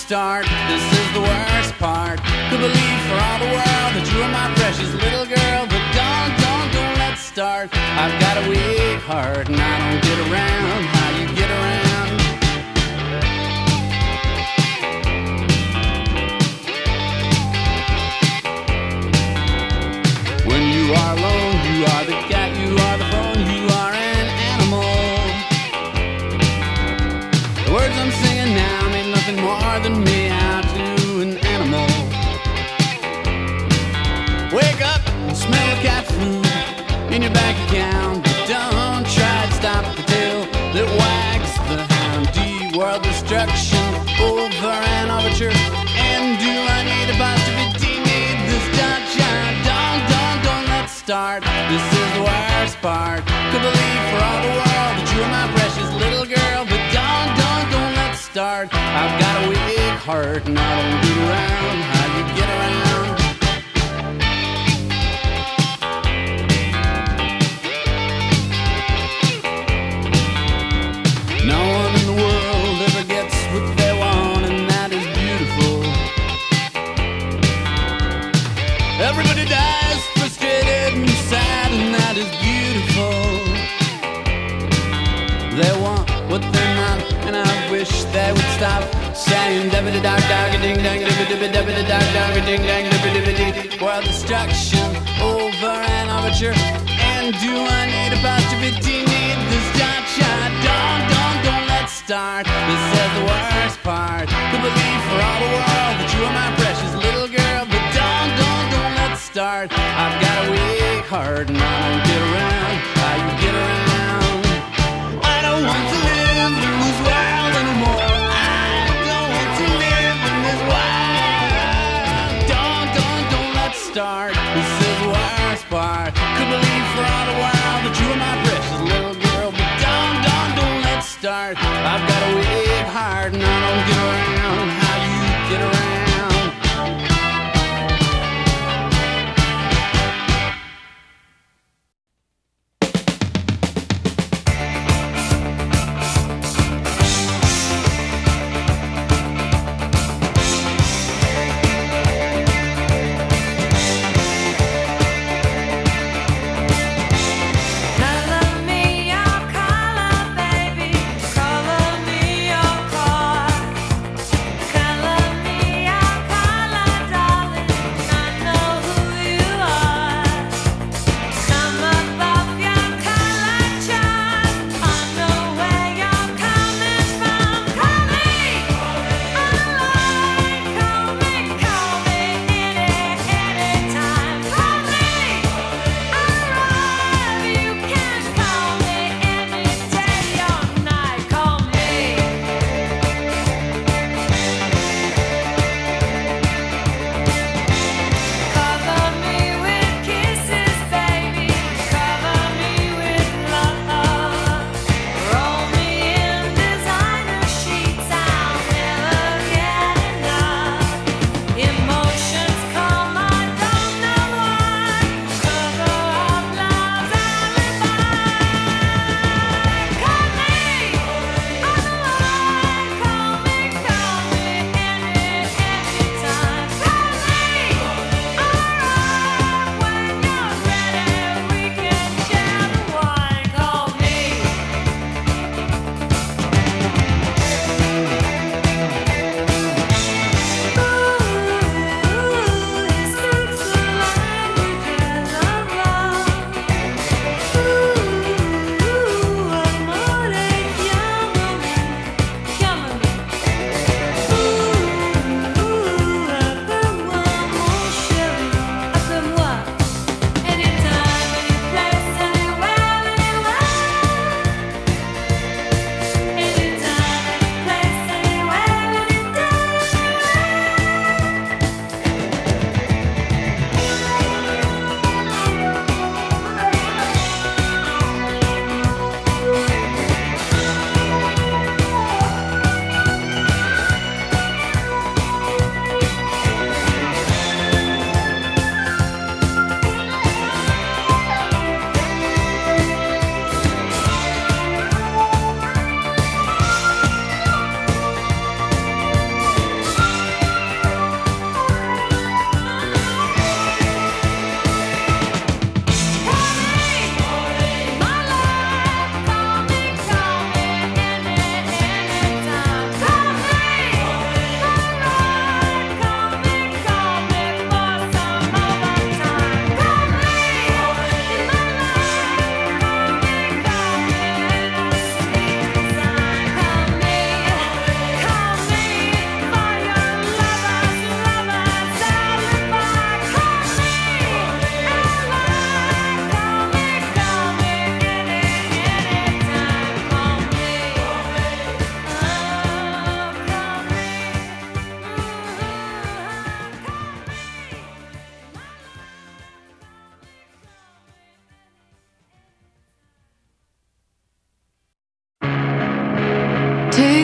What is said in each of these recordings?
start. This is the worst part. Could believe for all the world that you are my precious little girl, but don't let's start. I've got a weak heart and I don't get around how you get around. When you are alone, you are the cat, you are the phone, you are an animal. The words I'm singing now mean nothing more than me out to an animal. Wake up and smell the cat food in your bank account, but don't try to stop the tail that wags the hound. D-world destruction over an overture. And do I need a positivity? Need this touch? Don't let's start. This is the worst part. Could believe for all the world that you are my precious little girl, but don't let's start. I've got a weak heart and I don't get around how you get around. No one in the world ever gets what they want, and that is beautiful. Everybody dies frustrated and sad, and that is beautiful. They want what they're not, and I wish they would stop saying dabba dog dog ding dang dabba dabba dabba dog dog ding dang dabba dabba dee. World destruction over an overture. And do I need a positivity? Need this shot? Don't let's start. This is the worst part. Could believe for all the world that you are my precious little girl, but don't let's start. I've got a weak heart and I don't get around how you get around. I don't want to live in this world anymore. I don't want to live in this world. Don't let's start. This is the worst part. Could believe for all the world that you are my precious little girl, but don't let's start. I've got a weak heart and I don't get around.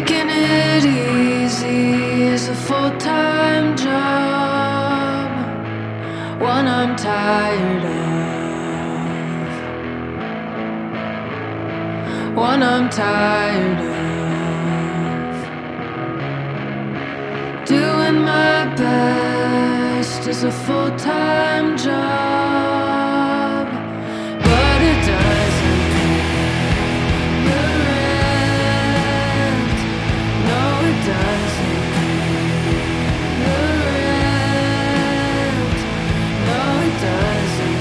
Taking it easy is a full-time job, one I'm tired of, one I'm tired of. Doing my best is a full-time job, but it doesn't pay the rent. No, it doesn't pay the rent. No, it doesn't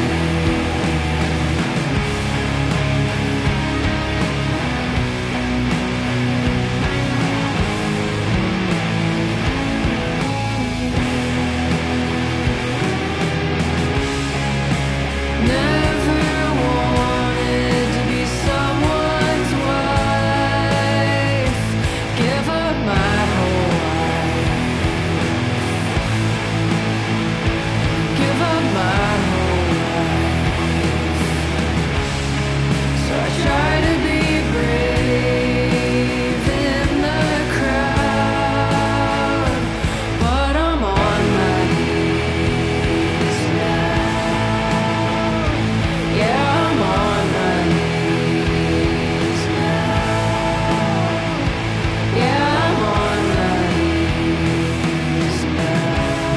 never wanted to be someone's wife. Give up my whole life. Give up my whole life. So I try to be brave in the crowd, but I'm on my knees now. Yeah, I'm on my knees now. Yeah, I'm on my knees now.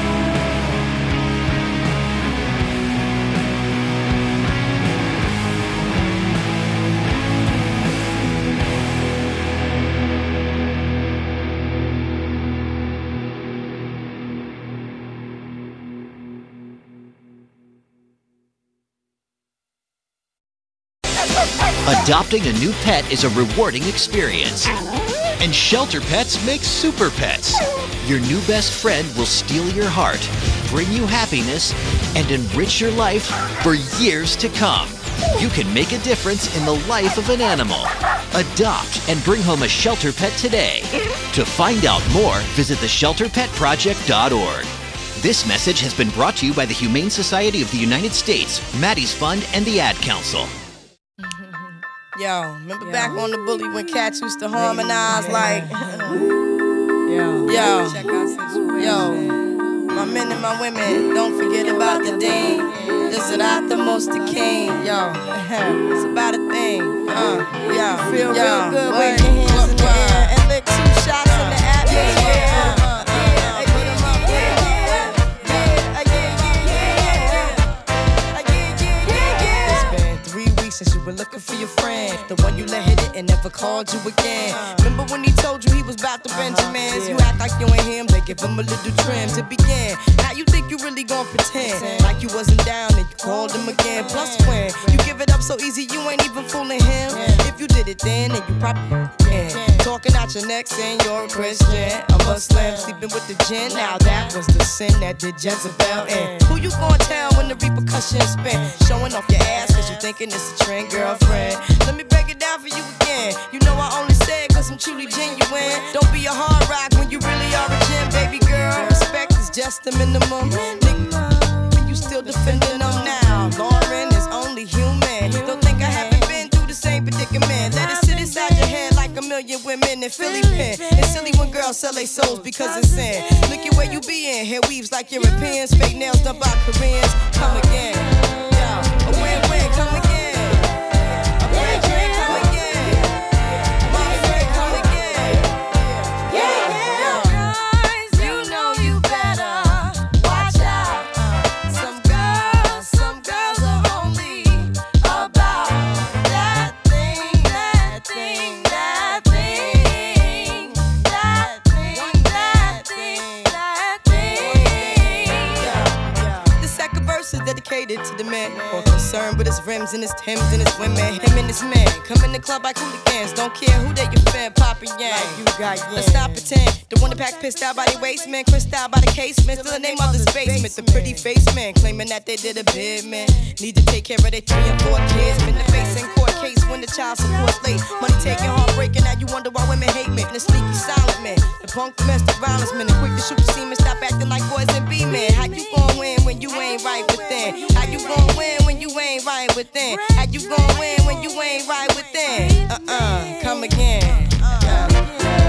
Adopting a new pet is a rewarding experience. And Shelter Pets makes super pets. Your new best friend will steal your heart, bring you happiness, and enrich your life for years to come. You can make a difference in the life of an animal. Adopt and bring home a Shelter Pet today. To find out more, visit theshelterpetproject.org. This message has been brought to you by the Humane Society of the United States, Maddie's Fund, and the Ad Council. Yo, remember back on the bully when cats used to harmonize like yo, my men and my women, don't forget about the dean. This is not the most the king, yo. It's about a thing, yo. Feel real good, wave your hands in the air and lick 2 shots in the atmosphere. Since you were looking for your friend, the one you let hit it and never called you again. Remember when he told you he was about to Benjamins? You act like you ain't him, they give him a little trim to begin. Now you think you really gon' pretend like you wasn't down and you called him again. Plus when you give it up so easy, you ain't even fooling him. If you did it then you probably talking out your neck saying you're a Christian, a Muslim, sleeping with the gin. Now that was the sin that did Jezebel in. Who you gon' tell when the repercussions spin? Showing off your ass cause you thinking it's a trend, girlfriend. Let me break it down for you again. You know I only say it cause I'm truly genuine. Don't be a hard rock when you really are a gem, baby girl. Respect is just the minimum. Nigga, you still defending them now. Lauren is only human. Don't think I haven't been through the same predicament. Let it sit inside your head like a million women in Philly pen. It's silly when girls sell their souls because it's sin. Look at where you be in. Hair weaves like Europeans. Fake nails done by Koreans. Come again. Yo, a win-win, come again. Dedicated to the man, more concerned with his rims and his Timbs and his women. Him and his man come in the club like hooligans. Don't care who they your fan, poppin' yang. Let's not pretend. The one that pack pissed out by the waist, man, crissed out by the casement. Still in their mother's basement. The pretty face man claiming that they did a bid, man. Need to take care of their 3 and 4 kids. Been the face in court case when the child support's late. Money taking, heartbreaking. Now you wonder why women hate me. And the sneaky silent man, the punk domestic violence man, the quick to shoot the semen. Stop acting like boys and be men. How you gon' win when you ain't right within? How you gon' win when you ain't right within? How you gon' win when you ain't right within? Come again.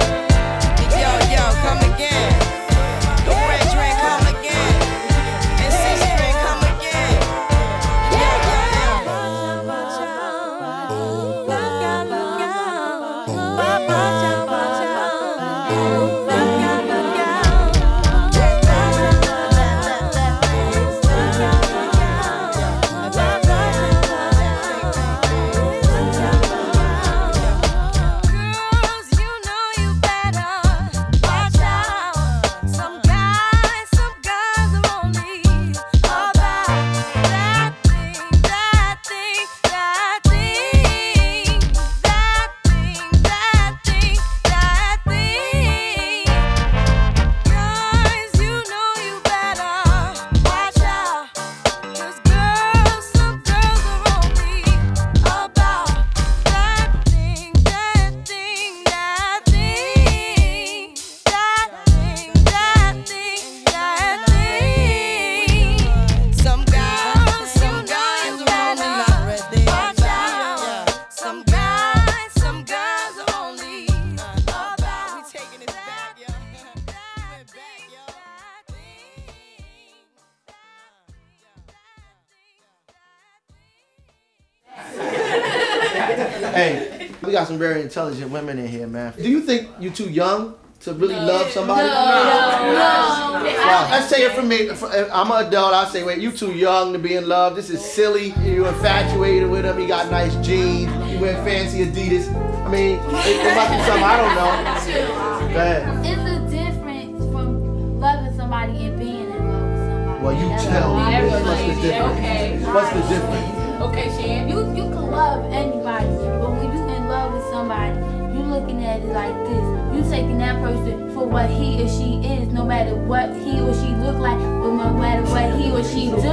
Hey, we got some very intelligent women in here, man. Do you think you're too young to really love somebody? No. Wow. Let's say it from me. I'm an adult. I say, wait, you too young to be in love. This is silly. You infatuated with him. He got nice jeans. You wear fancy Adidas. I mean, it must be something I don't know. Go ahead. It's a difference from loving somebody and being in love with somebody. Well, you tell me. What's the difference? Okay. What's the difference? Okay, Shan. You can love anybody, but when you in love with somebody, you looking at it like this. You taking that person for what he or she is, no matter what he or she look like, but no matter what he or she do.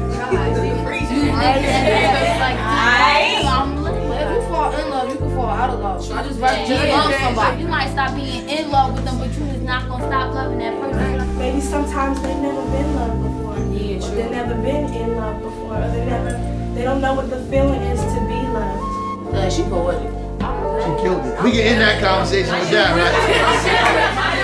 If you fall in love, you can fall out of love. So I just love somebody. You might stop being in love with them, but you is not gonna stop loving that person. Maybe sometimes they've never been loved before. Yeah, Or they've never been in love before. Or they don't know what the feeling is to be loved. She poetic. She killed it. We can end that conversation with that, right?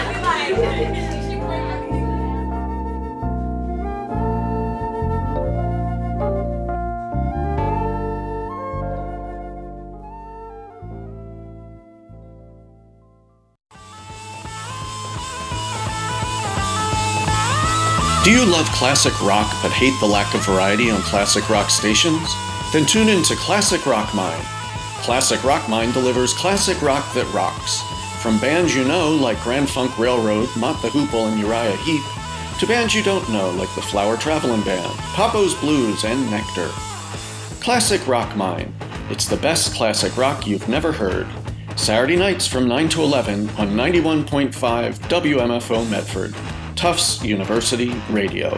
Do you love classic rock but hate the lack of variety on classic rock stations? Then tune in to Classic Rock Mind. Classic Rock Mind delivers classic rock that rocks. From bands you know like Grand Funk Railroad, Mott the Hoople, and Uriah Heep, to bands you don't know like the Flower Travelin' Band, Papo's Blues, and Nectar. Classic Rock Mind. It's the best classic rock you've never heard. Saturday nights from 9 to 11 on 91.5 WMFO Medford. Tufts University Radio.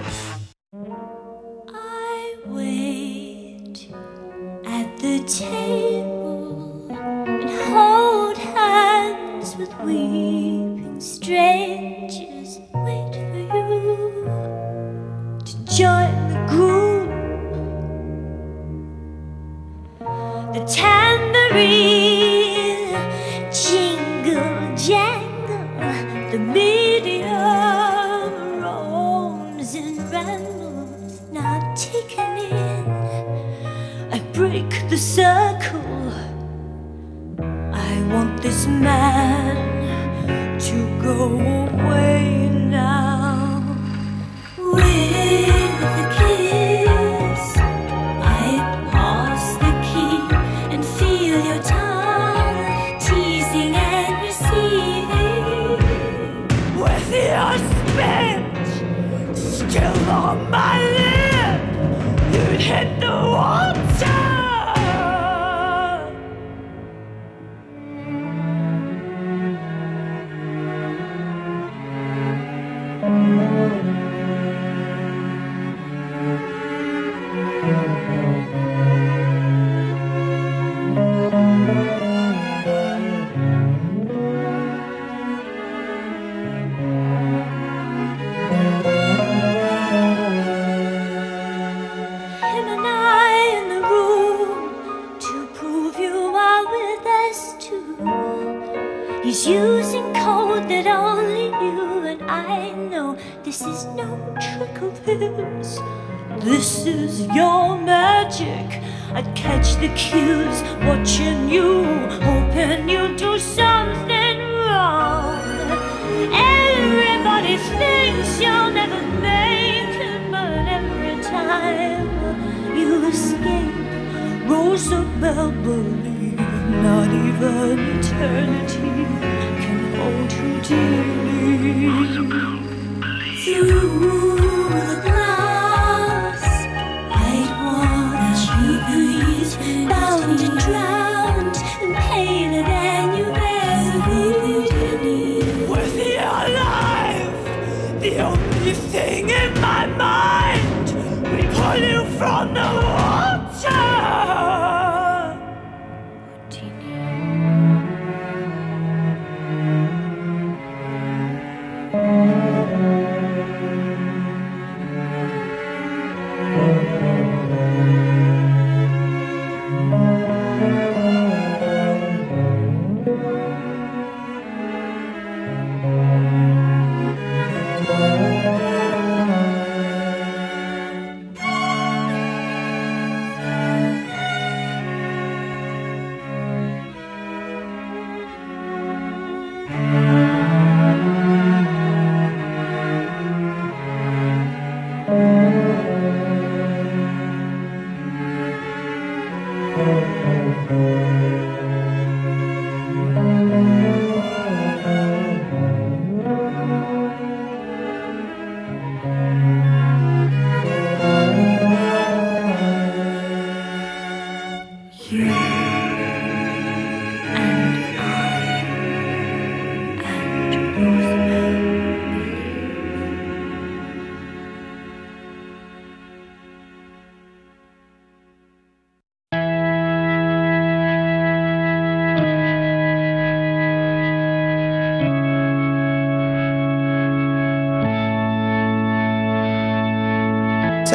I wait at the table and hold hands with weeping strangers. Wait for you to join the group. The tambourine jingle jangle, the medium not taken in. I break the circle. I want this man to go away now. With a kiss, I pass the key and feel your tongue teasing and receiving. With your spit still on my lip, you'd hit the water. He's using code that only you and I know. This is no trick of his. This is your magic. I'd catch the cues, watching you, hoping you'd do something wrong. Everybody thinks you'll never make it, but every time you escape, Rosabelle believes not even eternity can hold you dearly. Through the glass, white water breeze, bound and drowned and paler than you've ever been. With your life, the only thing in my mind, we pull you from the water.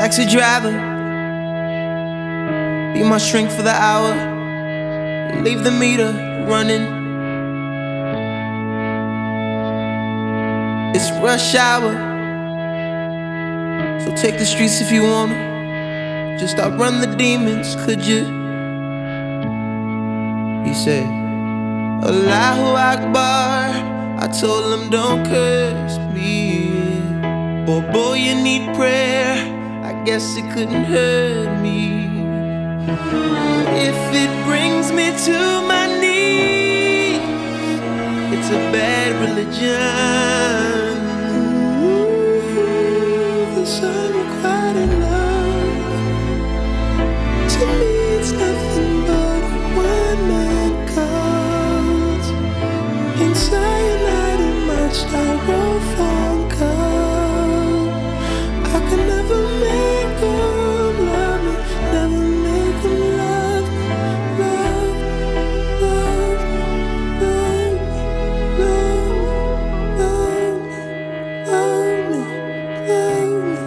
Taxi driver, be my shrink for the hour. Leave the meter running. It's rush hour, so take the streets if you wanna. Just outrun the demons, could you? He said, Allahu Akbar. I told him don't curse me. Boy, you need prayer. I guess it couldn't hurt me. If it brings me to my knees, it's a bad religion. This unrequited love, to me it's nothing but a one-man cult. In cyanide and my styrofoam cup, I could never make them love me, never make them love me, love, love, love, love, love, love me,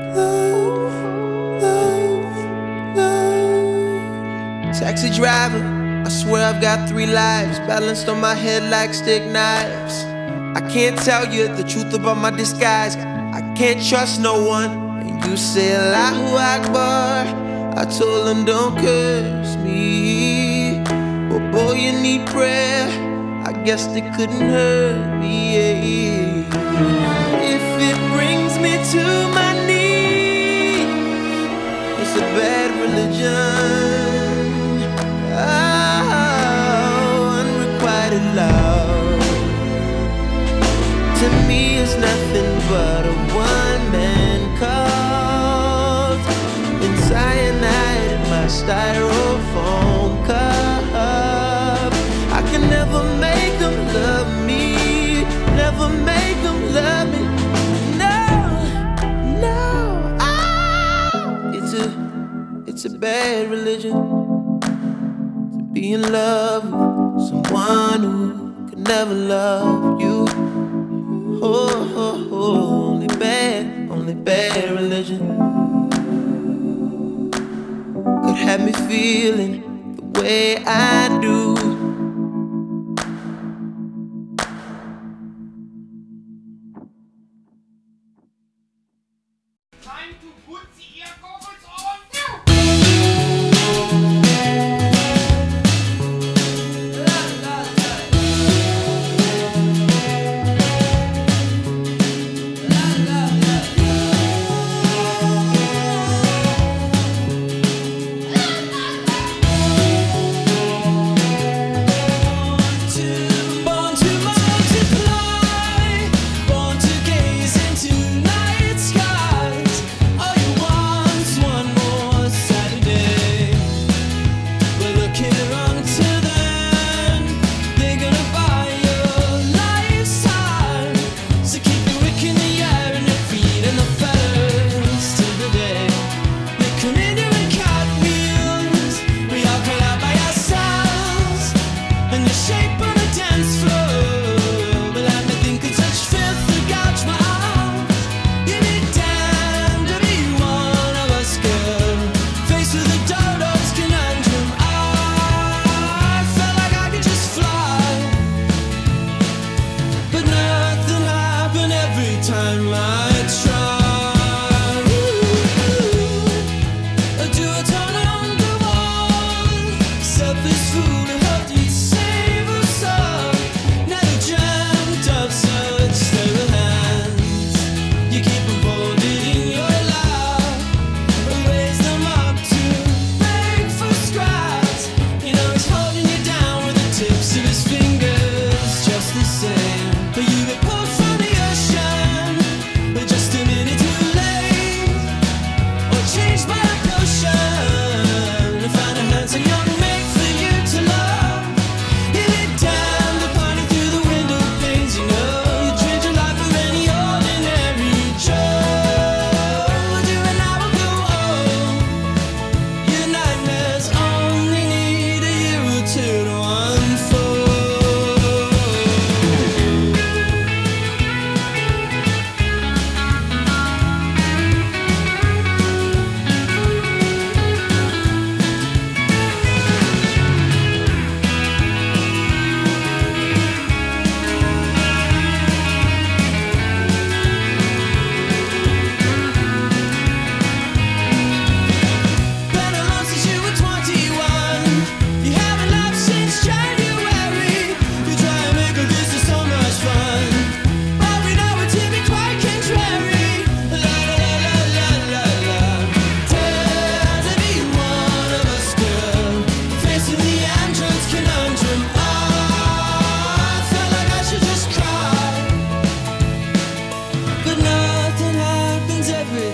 love, taxi driver, I swear I've got 3 lives balanced on my head like stick knives. I can't tell you the truth about my disguise. I can't trust no one. And you say Allahu Akbar. I told him don't curse me. But boy, you need prayer. I guess they couldn't hurt me. If it brings me to my knees, it's a bad religion. Oh, unrequited love, to me is nothing but a one-man cult. In cyanide in my styrofoam cup, I can never make them love me, never make them love me. No, no, it's a bad religion to be in love with someone who could never love you. Oh, only bad religion could have me feeling the way I do. Time to put the ear goggles on. Born to gaze into night skies. All you want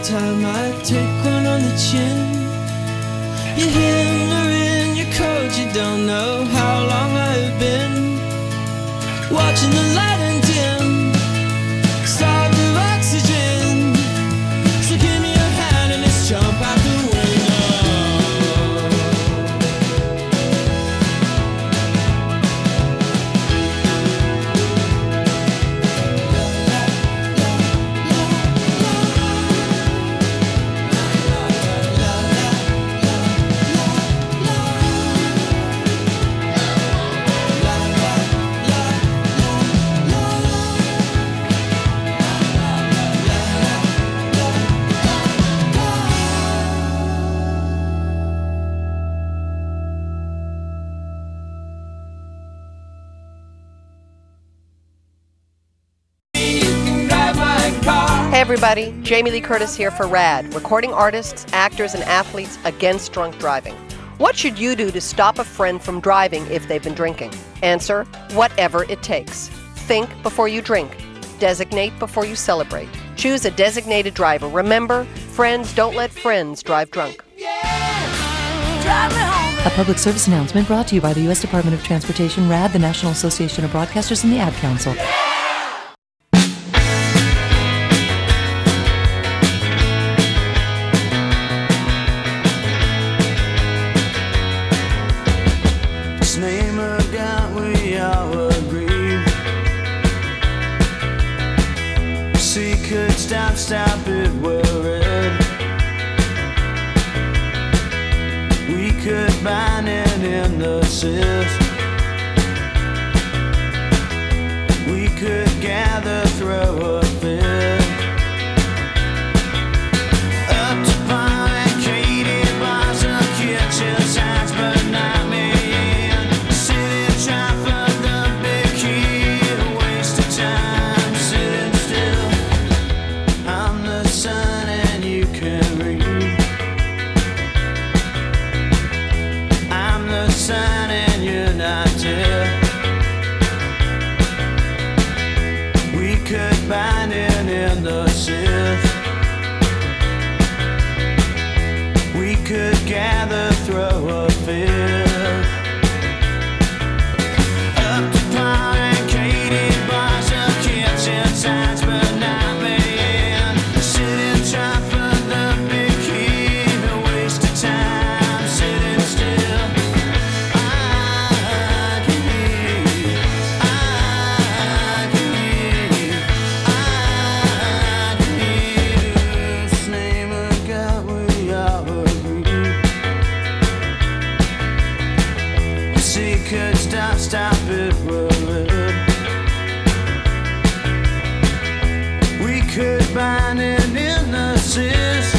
time I take one on the chin. You hammer in your coat, you don't know how long I've been watching the light and dim, starve of oxygen. So give me your hand and let's jump out the window. Hey everybody, Jamie Lee Curtis here for RAD, recording artists, actors, and athletes against drunk driving. What should you do to stop a friend from driving if they've been drinking? Answer, whatever it takes. Think before you drink. Designate before you celebrate. Choose a designated driver. Remember, friends don't let friends drive drunk. A public service announcement brought to you by the U.S. Department of Transportation, RAD, the National Association of Broadcasters, and the Ad Council. Name a God, we all agree. Secret, stop it, worried. We could bind it in the cyst. We could gather, throw a fit. Up to barricaded bars of kitchen signs, but not me. Sun and you're not there. We could bind it in the sift. We could gather, throw a fit. Up to barricaded bars of kitchen signs, but not me. Sitting trying for the big key, a waste of time, sitting still. Stop it, worried. We could bind it in the cyst.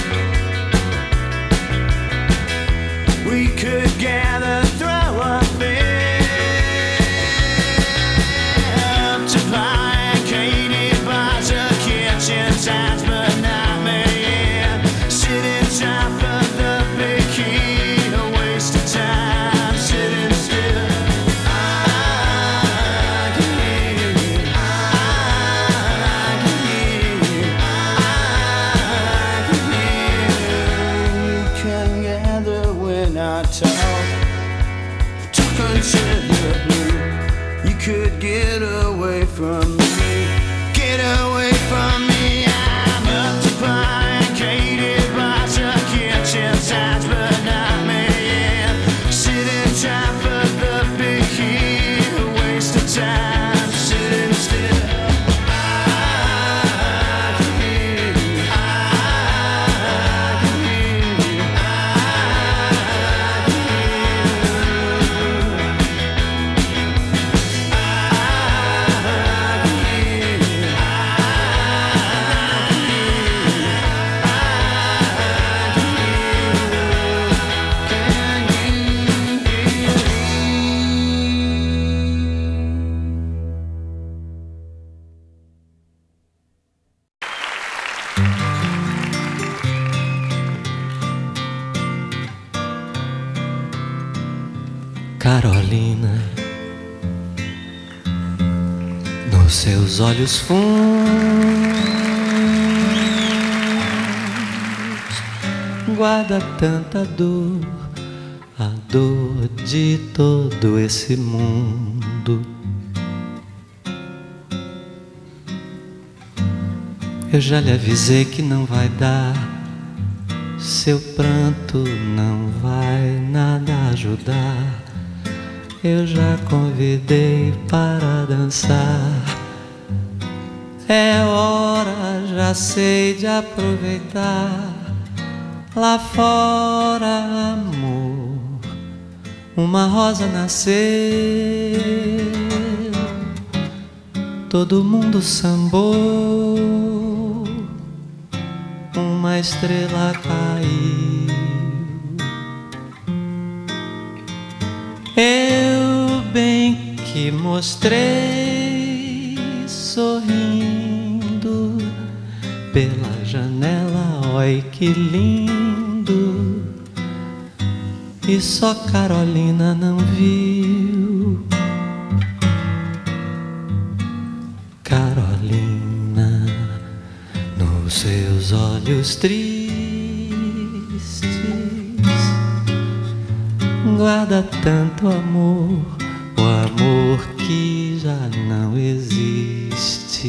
We could gather, throw a fit. Up to barricaded bars of kitchen signs, but not me. Sitting trying for the big key, a waste of time, sitting still. Talk until you're blue. You could get away from me. Get away from me. I'm up to barricaded bars of kitchen signs, but not me. Sitting trying for the big key, a waste of time, sitting still. Carolina, nos seus olhos fundos guarda tanta dor, a dor de todo esse mundo. Eu já lhe avisei que não vai dar, seu pranto não vai nada ajudar. Eu já convidei para dançar. É hora, já sei, de aproveitar. Lá fora, amor, uma rosa nasceu. Todo mundo sambou, uma estrela caiu. Eu bem que mostrei, sorrindo pela janela, oi que lindo. E só Carolina não viu. Carolina, nos seus olhos tristes, guarda tanto amor, o amor que já não existe.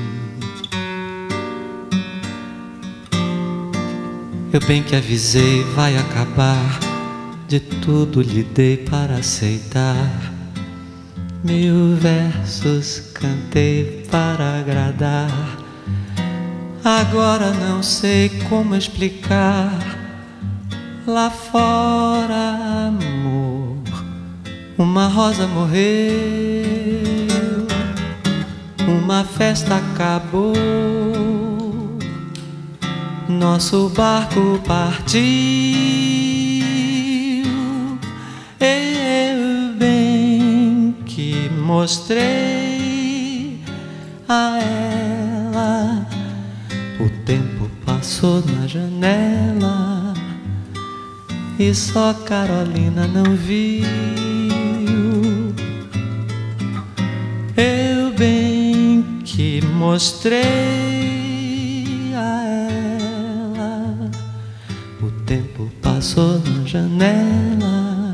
Eu bem que avisei, vai acabar, de tudo lhe dei para aceitar. 1000 versos cantei para agradar. Agora não sei como explicar. Lá fora, amor, uma rosa morreu, uma festa acabou, nosso barco partiu. Eu bem que mostrei a ela, o tempo passou na janela e só Carolina não viu. Eu bem que mostrei a ela, o tempo passou na janela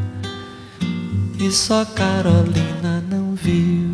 e só Carolina não viu.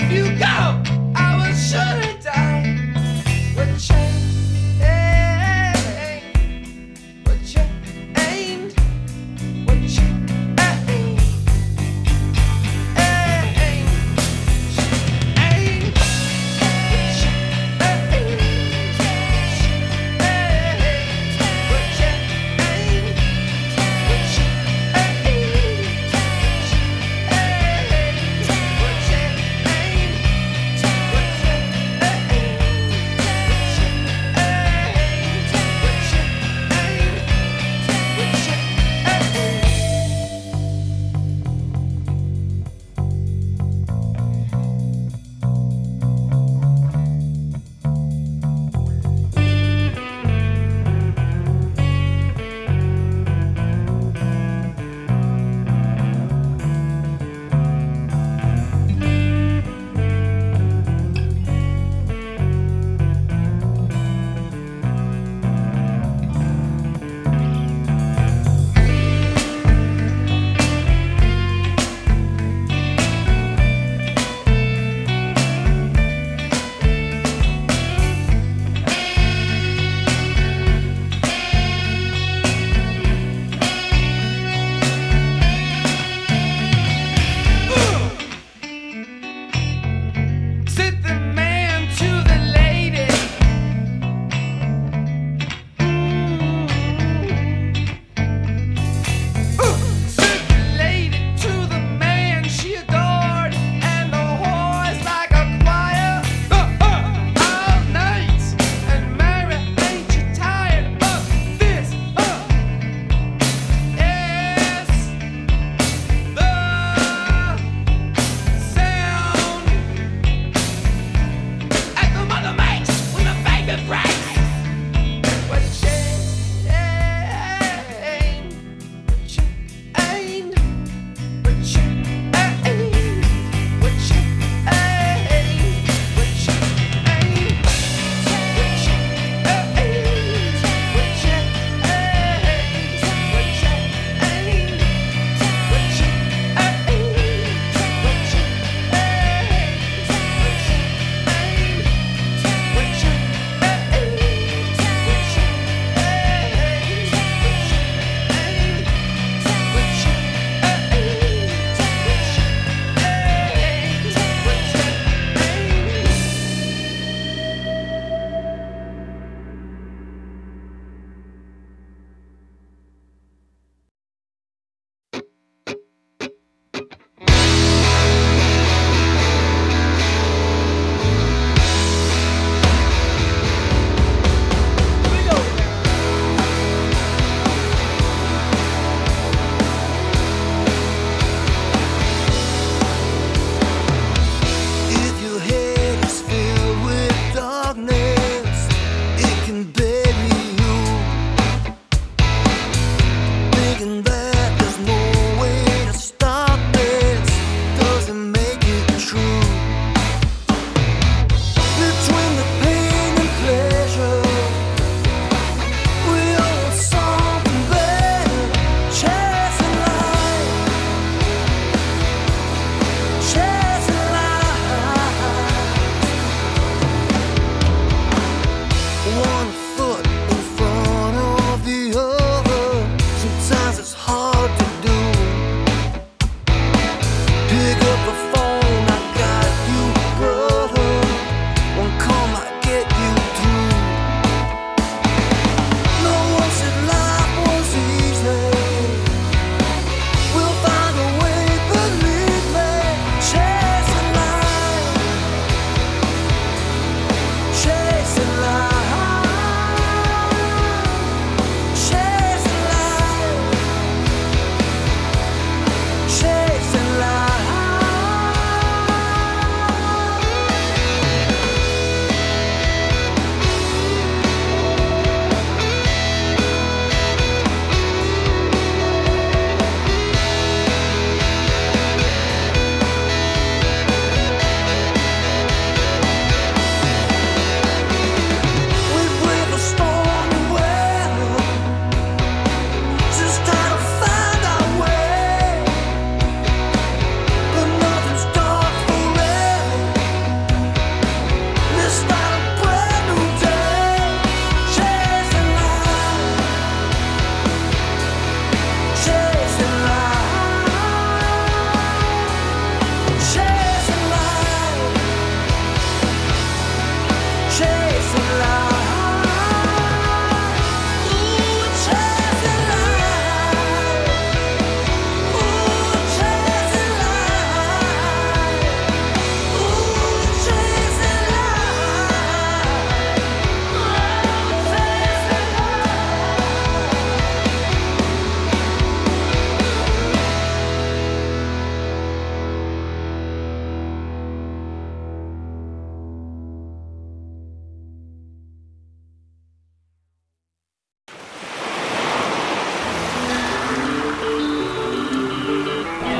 if you go, I will surely die. What change? What change? What change?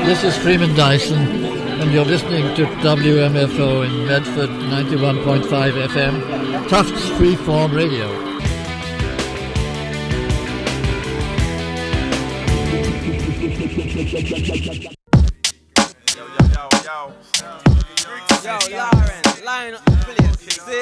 This is Freeman Dyson, and you're listening to WMFO in Medford, 91.5 FM, Tufts Freeform Radio. Yo, Lauren, line up the place, see?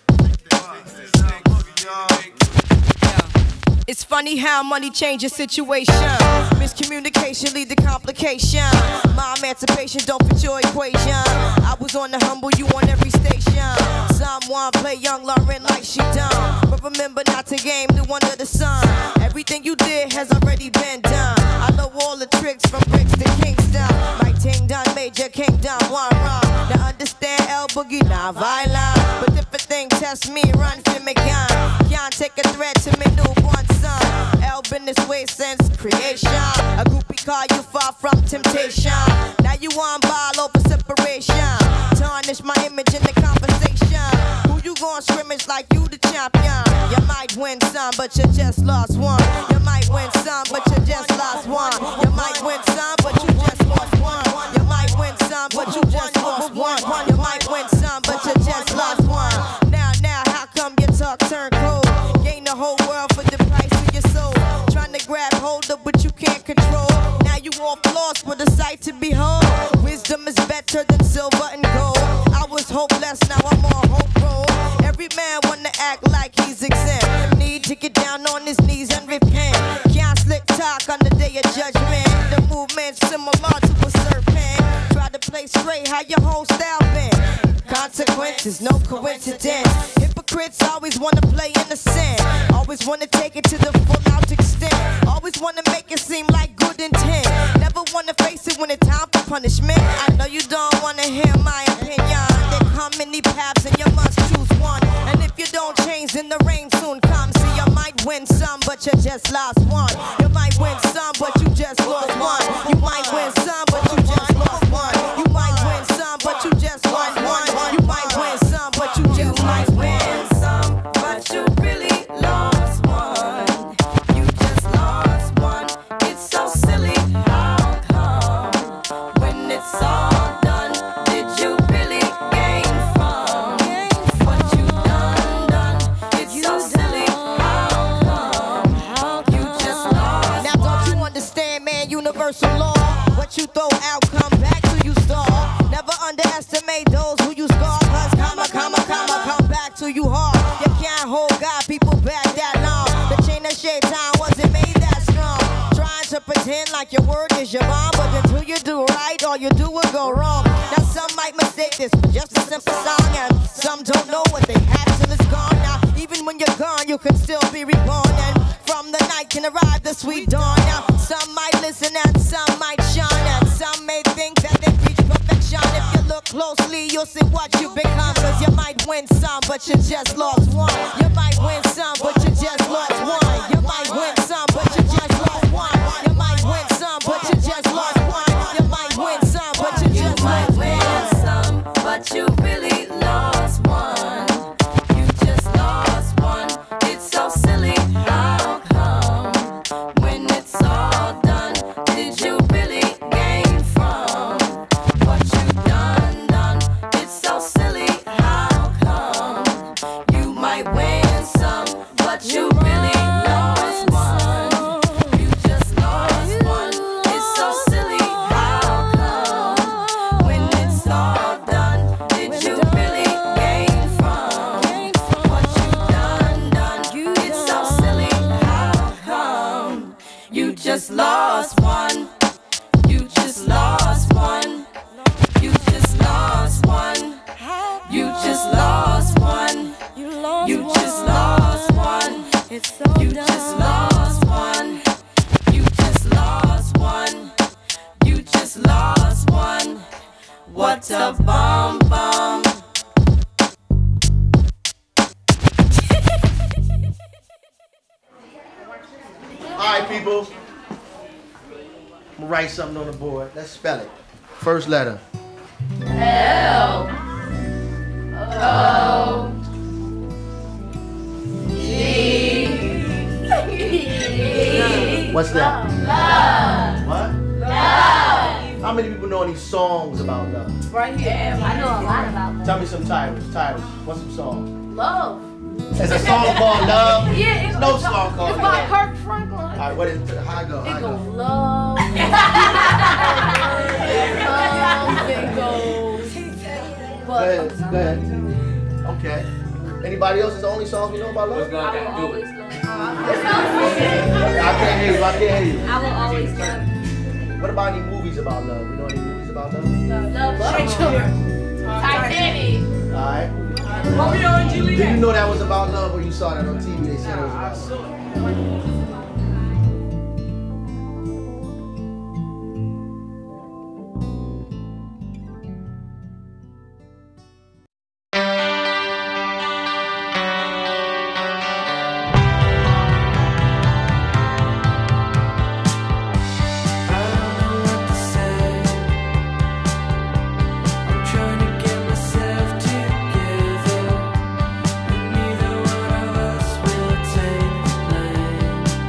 It's funny how money changes situation. Miscommunication lead to complication. My emancipation don't fit your equation. I was on the humble, you on every station. Someone play young Lauren like she done, but remember not to game the one under the sun. Everything you did has already been done. I know all the tricks from bricks to Kingston. My ting done, major kingdom, one wrong. Now understand El Boogie, not violent, but if a thing test me, run for me gun. Can't take a threat to me newborn son. El been this way since creation. A groupie call you far from temptation. Now you on ball over separation. Tarnish my image in the conversation. Who you gon' scrimmage like you the champion? You might win some, but you just lost one. You might win some, but you just lost one. You might win some, but you just lost one. You might win some, but you just lost one. You might win some, but you just lost one. Now, how come your talk turn cold? Gain the whole world for the price of your soul. Trying to grab hold of what you can't control. Now you off lost with a sight to behold. Wisdom is better than silver and gold. I was hopeless, now I'm on hope roll. Every man wanna act like he's exempt. Need to get down on his knees and repent. Can't slick talk on the day of judgment. The movement's similar to a serpent. Try to play straight, how your whole style been. Consequences, no coincidence. Hypocrites always wanna play innocent. Always wanna take it to the full out extent. Always wanna make it seem like good intent. Never wanna face it when it's time for punishment. I know you don't wanna hear my opinion. There come many paths and you must choose one. And if you don't change, then the rain soon comes. See, you might win some, but you just lost one. You might win some, but you just lost one. You might win some, but you just lost one. You might win some, but you just lost one. You might win some, but you just might win some, but you really lost one. You just lost one. It's so silly. How come when it's all done, did you really gain from what you done? It's so silly. How come you just lost? Now don't you understand, man? Universal law. What you throw out, come back to you stall. Never underestimate those who you scar. Cause come back to you hard. You can't hold God, people back that long. The chain of shaitan wasn't made that strong. Trying to pretend like your word is your bond, but until you do right, all you do will go wrong. Now some might mistake this for just a simple song, and some don't know what they had till it's gone. Now even when you're gone, you can still be reborn, and from the night can arrive the sweet dawn. Now some might listen and some might shine, and some may think that they reach perfection. If you look closely, you'll see what you become. Cause you might win some, but you just lost one. You might win some, but you just lost one. You might win some, but you just lost one. You might win some, but you just lost one. You might win some, but you just lost one. Some, but you really lost one. You just lost one. It's so silly. How come when it's all done, did you really gain from what you done? It's so silly. How come you might win some, but you really lost one? You just lost one. It's so silly. How come when it's all done, did you really gain from what you done? It's so silly. How come you just lost one? You just lost one. You just lost one. You just lost one. You just lost one. You just lost one. You just lost one. You just lost one. What a bomb bomb. Alright, people. I'm gonna write something on the board. Let's spell it. First letter. L O G. What's that? Love. What? Love. How many people know any songs about love? Right here. I know a lot about love. Tell me some titles. What's some songs? Love. There's a song called Love. Yeah, There's no song called It's by Love. Kirk Franklin. All right, what is it? How it go? It How it goes go? love. Go ahead. Okay. Anybody else? Is the only song you know about love? I will always love. I can't hear you. I can't hear you. I will always love. What about any movies about love? You know any movies about love? Love Titanic. All right. Romeo and Juliet. Did you know that was about love, or you saw that on TV? They said it was about love. Neither one of us will take the blame.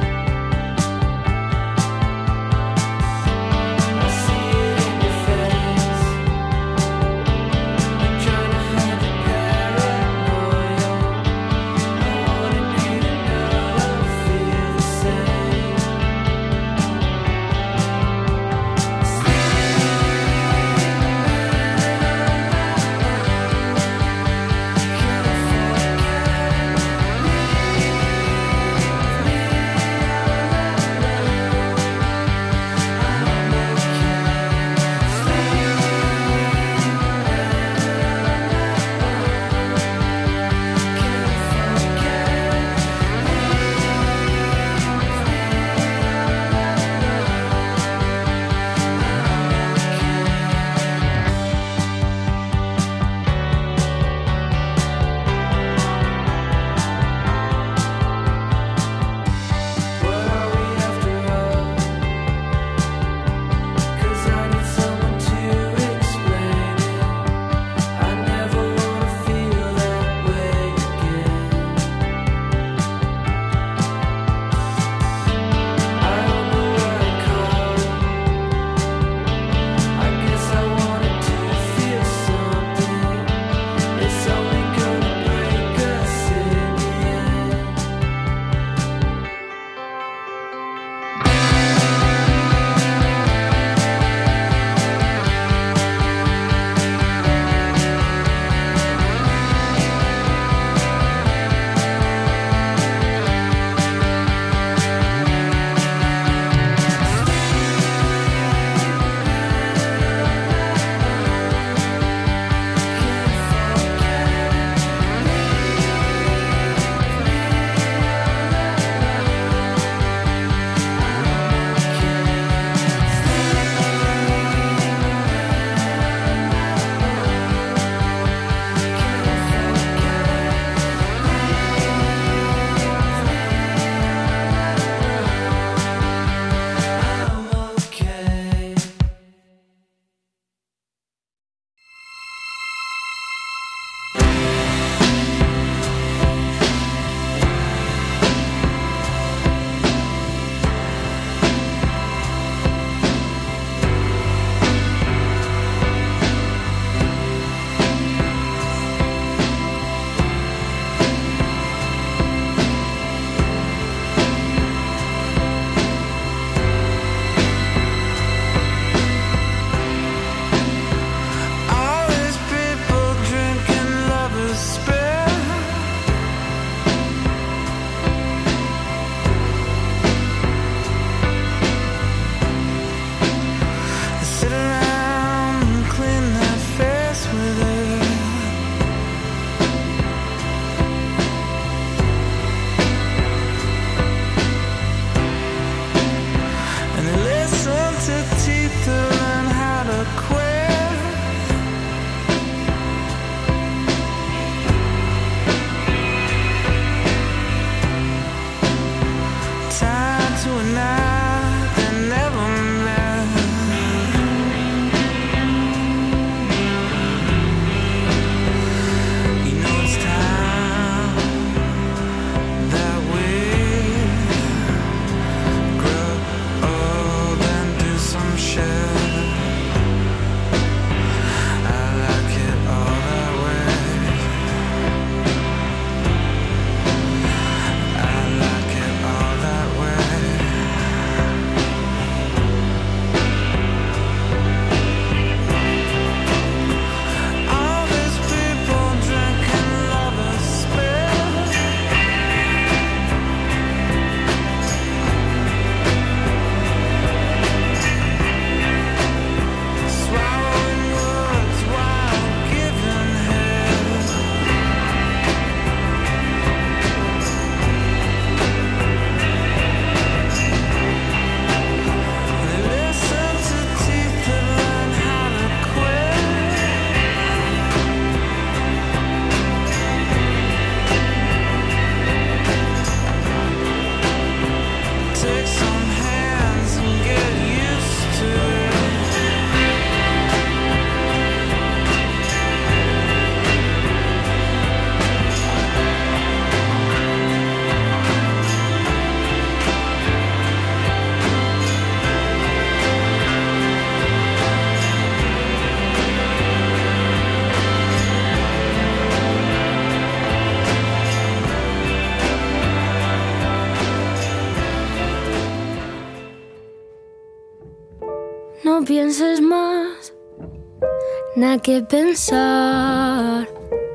nada que pensar.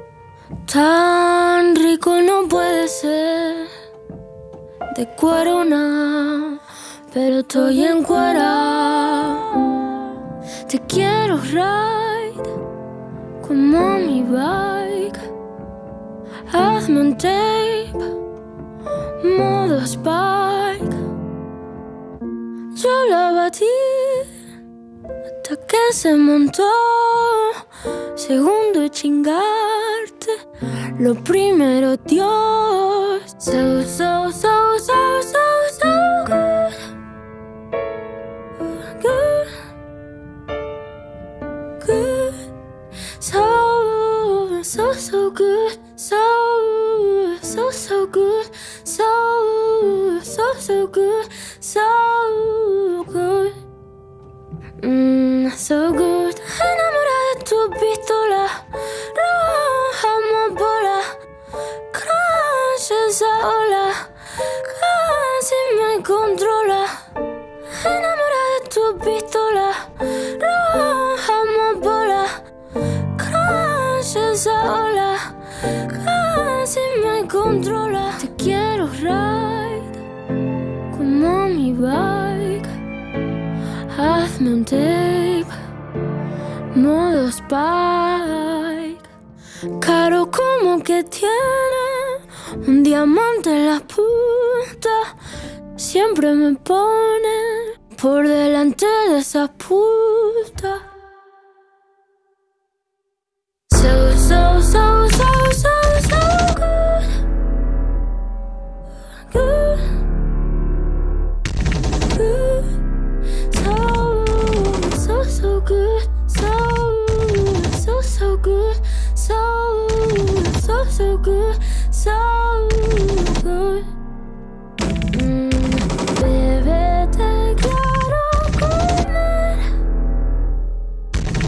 Tan rico no puede ser. De cuero nada, pero estoy en cuera. Te quiero ride como mi bike. Hazme un tape, modo Spike. Yo la batí hasta que se montó. Segundo y chingarte, lo primero Dios. So, so, so, so, so, so good. Good. Good. So, so, so good. So, so, so good. So, so, so good. So good. So good. Enamorada de tu pistola, roja amapola, crash esa ola, casi me controla. Enamorada de tu pistola, roja amapola, crash esa ola, casi me controla. Te quiero ride como mi bike. Hazme un tape, modo Spike. Caro como que tiene un diamante en la punta. Siempre me pone por delante de esa puta.